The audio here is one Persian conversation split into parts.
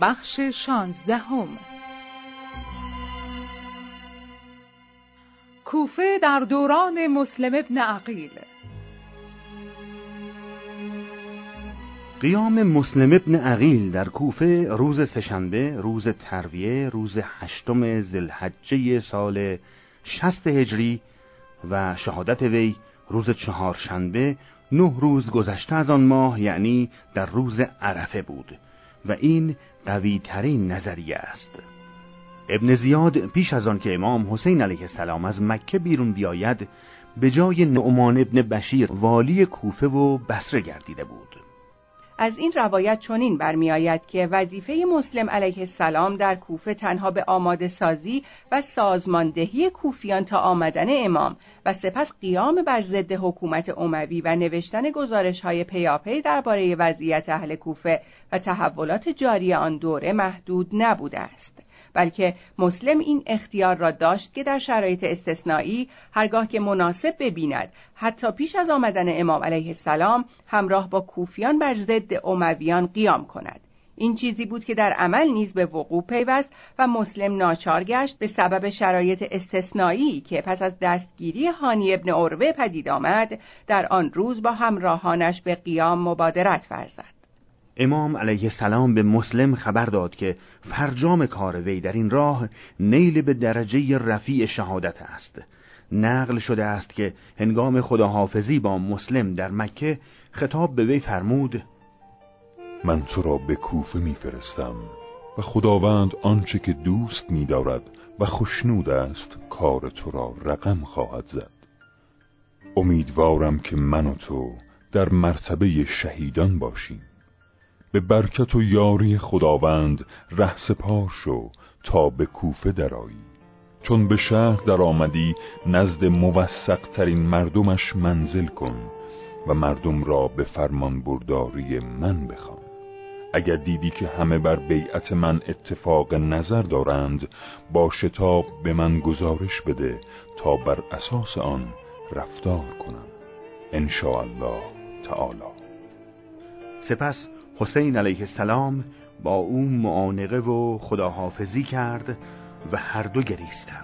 بخش 16. کوفه در دوران مسلم ابن عقیل. قیام مسلم ابن عقیل در کوفه روز سه‌شنبه، روز ترویه، روز 8 ذوالحجه سال 60 هجری و شهادت وی روز چهارشنبه 9 روز گذشته از آن ماه، یعنی در روز عرفه بود و این قوی ترین نظریه است. ابن زیاد پیش از آن که امام حسین علیه السلام از مکه بیرون بیاید، به جای نعمان ابن بشیر والی کوفه و بصره گردیده بود. از این روایت چنین برمی آید که وظیفه مسلم علیه السلام در کوفه تنها به آماده سازی و سازماندهی کوفیان تا آمدن امام و سپس قیام بر ضد حکومت اموی و نوشتن گزارش‌های پیاپی درباره وضعیت اهل کوفه و تحولات جاری آن دوره محدود نبوده است، بلکه مسلم این اختیار را داشت که در شرایط استثنایی هرگاه که مناسب ببیند، حتی پیش از آمدن امام علیه السلام، همراه با کوفیان بر ضد امویان قیام کند. این چیزی بود که در عمل نیز به وقوع پیوست و مسلم ناچار گشت به سبب شرایط استثنایی که پس از دستگیری هانی ابن عروه پدید آمد، در آن روز با همراهانش به قیام مبادرت ورزد. امام علیه السلام به مسلم خبر داد که فرجام کار وی در این راه نیل به درجه رفیع شهادت است. نقل شده است که هنگام خداحافظی با مسلم در مکه خطاب به وی فرمود: من تو را به کوفه میفرستم و خداوند آنچه که دوست می‌دارد و خوشنود است کار تو را رقم خواهد زد. امیدوارم که من و تو در مرتبه شهیدان باشیم. به برکت و یاری خداوند رهسپار شو تا به کوفه درآیی. چون به شهر در آمدی نزد موثق ترین مردمش منزل کن و مردم را به فرمان برداری من بخوان. اگر دیدی که همه بر بیعت من اتفاق نظر دارند، با شتاب به من گزارش بده تا بر اساس آن رفتار کنم ان شاء الله تعالی. سپس حسین علیه السلام با او معانقه و خداحافظی کرد و هر دو گریستند.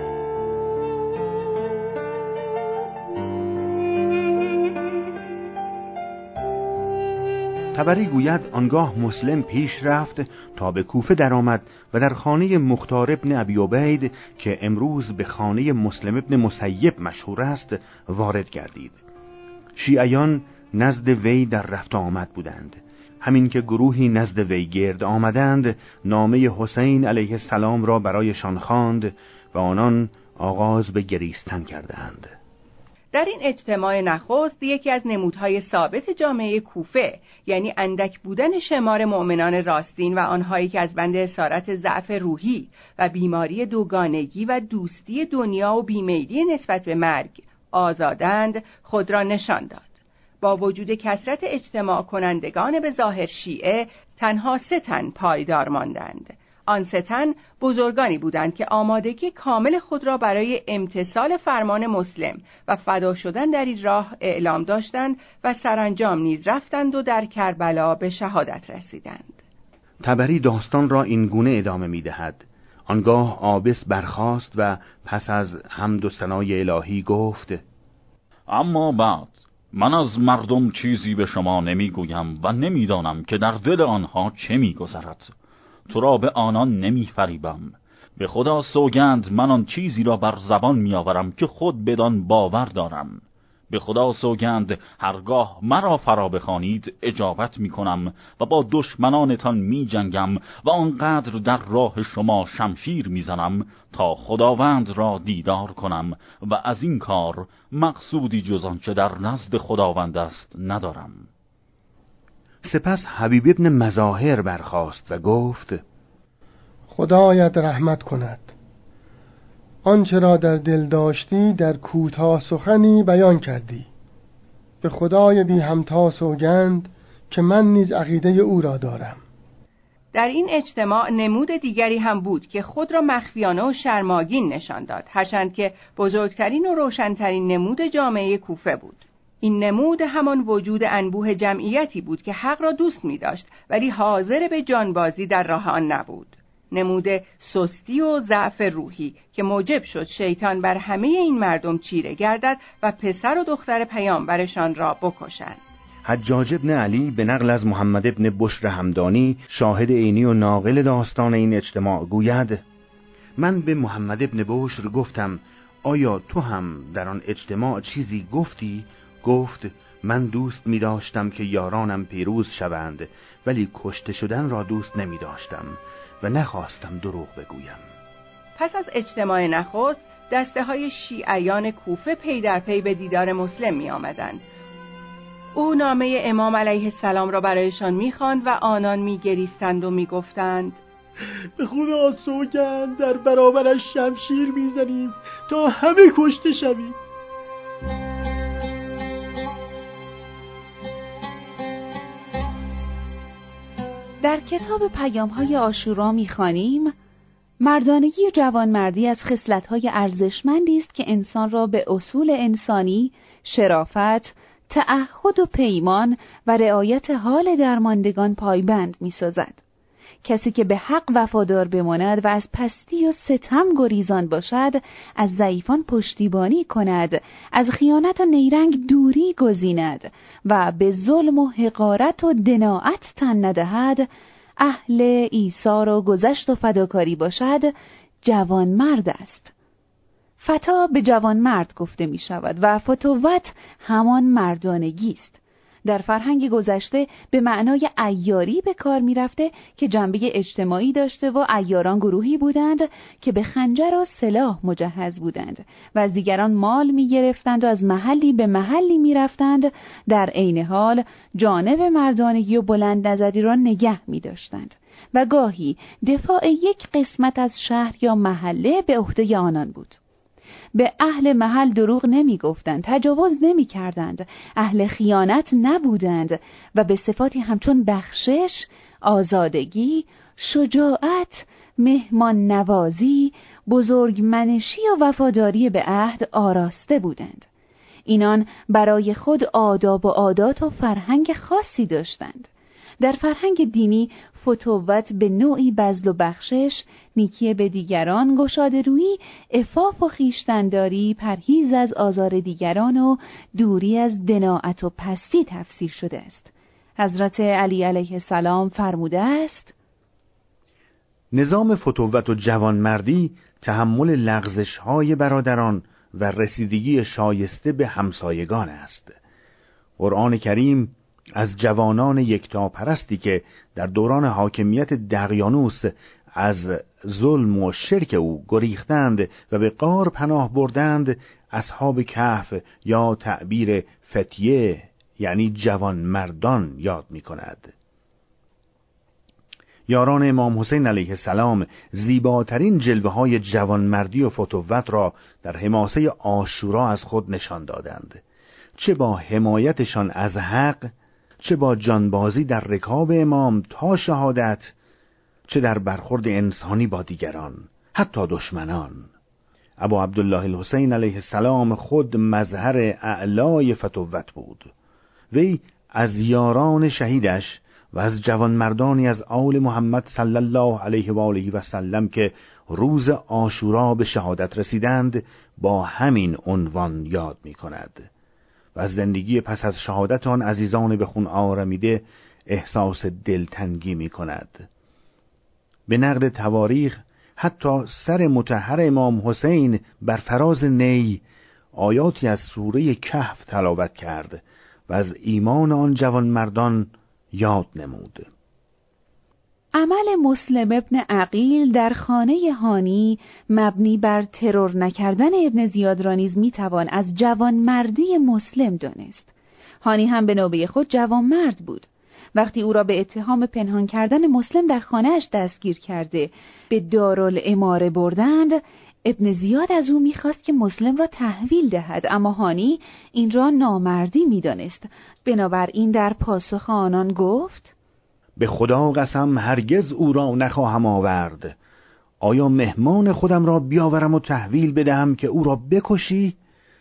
طبری گوید آنگاه مسلم پیش رفت تا به کوفه درآمد و در خانه مختار ابن ابی عبید که امروز به خانه مسلم ابن مسیب مشهور است وارد گردید. شیعیان نزد وی در رفت آمد بودند. همین که گروهی نزد وی گرد آمدند، نامه حسین علیه السلام را برایشان خواند و آنان آغاز به گریستن کردند. در این اجتماع نخست یکی از نمودهای ثابت جامعه کوفه، یعنی اندک بودن شمار مؤمنان راستین و آنهایی که از بند اسارت ضعف روحی و بیماری دوگانگی و دوستی دنیا و بیمیلی نسبت به مرگ آزادند، خود را نشان داد. با وجود کثرت اجتماع کنندگان به ظاهر شیعه، تنها 3 تن پایدار ماندند. آن 3 تن بزرگانی بودند که آمادگی کامل خود را برای امتثال فرمان مسلم و فدا شدن در این راه اعلام داشتند و سرانجام نیز رفتند و در کربلا به شهادت رسیدند. طبری داستان را این گونه ادامه می‌دهد: آنگاه عابس برخاست و پس از حمد و ثنای الهی گفت: اما بعد من از مردم چیزی به شما نمیگویم و نمیدانم که در دل آنها چه میگذرد. تو را به آنان نمیفریبم. به خدا سوگند من آن چیزی را بر زبان میآورم که خود بدان باور دارم. به خدا سوگند هرگاه مرا فرا بخوانید اجابت میکنم و با دشمنانتان میجنگم و آنقدر در راه شما شمشیر میزنم تا خداوند را دیدار کنم و از این کار مقصودی جز آنچه در نزد خداوند است ندارم. سپس حبیب ابن مظاهر برخاست و گفت: خدایت رحمت کند. آنچه را در دل داشتی در کوتاه سخنی بیان کردی. به خدای بی همتا سوگند که من نیز عقیده او را دارم. در این اجتماع نمود دیگری هم بود که خود را مخفیانه و شرماگین نشان داد، هرچند که بزرگترین و روشنترین نمود جامعه کوفه بود. این نمود همان وجود انبوه جمعیتی بود که حق را دوست می داشت ولی حاضر به جانبازی در راه آن نبود. نمود سستی و ضعف روحی که موجب شد شیطان بر همه این مردم چیره گردد و پسر و دختر پیامبرشان را بکشند. حجاج ابن علی به نقل از محمد ابن بشر همدانی شاهد عینی و ناقل داستان این اجتماع گوید: من به محمد ابن بشر گفتم آیا تو هم در آن اجتماع چیزی گفتی؟ گفت من دوست می داشتم که یارانم پیروز شوند ولی کشته شدن را دوست نمی داشتم و نخواستم دروغ بگویم. پس از اجتماع نخست دسته های شیعیان کوفه پی در پی به دیدار مسلم می آمدند. او نامه امام علیه السلام را برایشان می خواند و آنان می گریستند و می گفتند به خدا سوگند در برابرش شمشیر می زنیم تا همه کشته شویم. در کتاب پیام‌های عاشورا می‌خوانیم مردانگی و جوانمردی از خصلت‌های ارزشمندی است که انسان را به اصول انسانی، شرافت، تعهد و پیمان و رعایت حال درماندگان پایبند می‌سازد. کسی که به حق وفادار بماند و از پستی و ستم گریزان باشد، از ضعیفان پشتیبانی کند، از خیانت و نیرنگ دوری گزیند و به ظلم و حقارت و دناعت تن ندهد، اهل ایثار و گذشت و فداکاری باشد، جوانمرد است. فتا به جوانمرد گفته می شود و فتوت همان مردانگی است. در فرهنگ گذشته به معنای عیاری به کار می رفته که جنبه اجتماعی داشته و عیاران گروهی بودند که به خنجر و سلاح مجهز بودند و از دیگران مال می گرفتند و از محلی به محلی می رفتند، در عین حال جانب مردانگی و بلند نظری را نگه می داشتند و گاهی دفاع یک قسمت از شهر یا محله به عهده آنان بود. به اهل محل دروغ نمی گفتند، تجاوز نمی کردند، اهل خیانت نبودند و به صفاتی همچون بخشش، آزادگی، شجاعت، مهمان نوازی، بزرگمنشی و وفاداری به عهد آراسته بودند. اینان برای خود آداب و عادات و فرهنگ خاصی داشتند. در فرهنگ دینی فتوت به نوعی بذل و بخشش، نیکی به دیگران، گشاده‌رویی، عفاف و خویشتن‌داری، پرهیز از آزار دیگران و دوری از دناعت و پستی تفسیر شده است. حضرت علی علیه السلام فرموده است: نظام فتوت و جوانمردی تحمل لغزش‌های برادران و رسیدگی شایسته به همسایگان است. قرآن کریم از جوانان یکتاپرستی که در دوران حاکمیت دقیانوس از ظلم و شرک او گریختند و به غار پناه بردند، اصحاب کهف یا تعبیر فتیه یعنی جوان مردان یاد می کند. یاران امام حسین علیه السلام زیباترین جلوه های جوانمردی و فتوت را در حماسه عاشورا از خود نشان دادند، چه با حمایتشان از حق، چه با جانبازی در رکاب امام تا شهادت، چه در برخورد انسانی با دیگران، حتی دشمنان. ابو عبدالله الحسین علیه السلام خود مظهر اعلای فتوت بود. وی از یاران شهیدش و از جوانمردانی از آل محمد صلی الله علیه و آله و سلم که روز عاشورا به شهادت رسیدند با همین عنوان یاد می کند و از زندگی پس از شهادت آن عزیزان به خون آرمیده احساس دلتنگی می کند. به نقل تواریخ حتی سر مطهر امام حسین بر فراز نی آیاتی از سوره کهف تلاوت کرد و از ایمان آن جوانمردان یاد نمود. عمل مسلم ابن عقیل در خانه هانی مبنی بر ترور نکردن ابن زیاد را نیز میتوان از جوانمردی مسلم دانست. هانی هم به نوبه خود جوانمرد بود. وقتی او را به اتهام پنهان کردن مسلم در خانه‌اش دستگیر کرده به دارالاماره بردند، ابن زیاد از او میخواست که مسلم را تحویل دهد، اما هانی این را نامردی میدانست. بنابراین در پاسخ آنان گفت: به خدا قسم هرگز او را نخواهم آورد. آیا مهمان خودم را بیاورم و تحویل بدهم که او را بکشی؟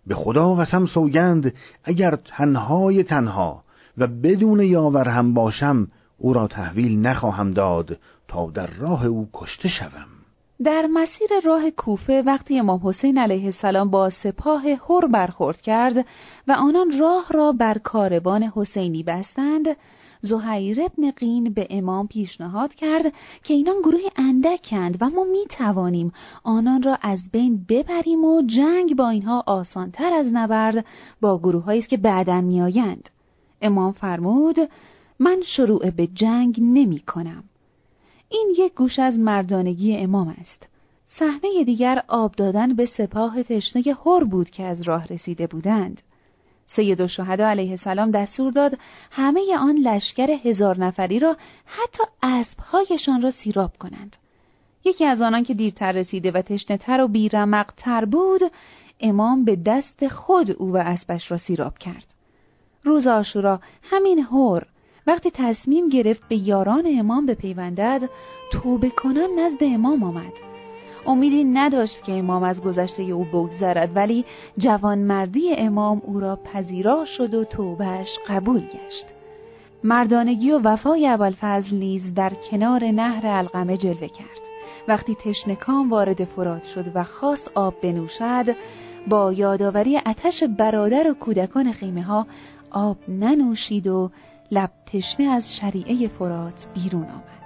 به خدا قسم سوگند اگر تنها و بدون یاور هم باشم او را تحویل نخواهم داد تا در راه او کشته شوم. در مسیر راه کوفه وقتی امام حسین علیه السلام با سپاه هر برخورد کرد و آنان راه را بر کاروان حسینی بستند، زهیر ابن قین به امام پیشنهاد کرد که اینان گروه اندکند و ما می توانیم آنان را از بین ببریم و جنگ با اینها آسانتر از نبرد با گروه‌هایی است که بعداً میآیند. امام فرمود من شروع به جنگ نمی کنم. این یک گوش از مردانگی امام است. صحنه دیگر آب دادن به سپاه تشنه هر بود که از راه رسیده بودند. سید الشهدا علیه السلام دستور داد همه آن لشکر 1000 نفری را حتی اسب‌هایشان را سیراب کنند. یکی از آنان که دیرتر رسیده و تشنه‌تر و بی‌رمق‌تر بود، امام به دست خود او و اسبش را سیراب کرد. روز عاشورا همین هر وقتی تصمیم گرفت به یاران امام بپیوندد، توبه کنان نزد امام آمد. امیدی نداشت که امام از گذشته او بگذرد، ولی جوانمردی امام او را پذیرا شد و توبهش قبول گشت. مردانگی و وفای ابوالفضل نیز در کنار نهر علقمه جلوه کرد. وقتی تشنکام وارد فرات شد و خواست آب بنوشد، با یادآوری آتش برادر و کودکان خیمه ها آب ننوشید و لب تشنه از شریعه فرات بیرون آمد.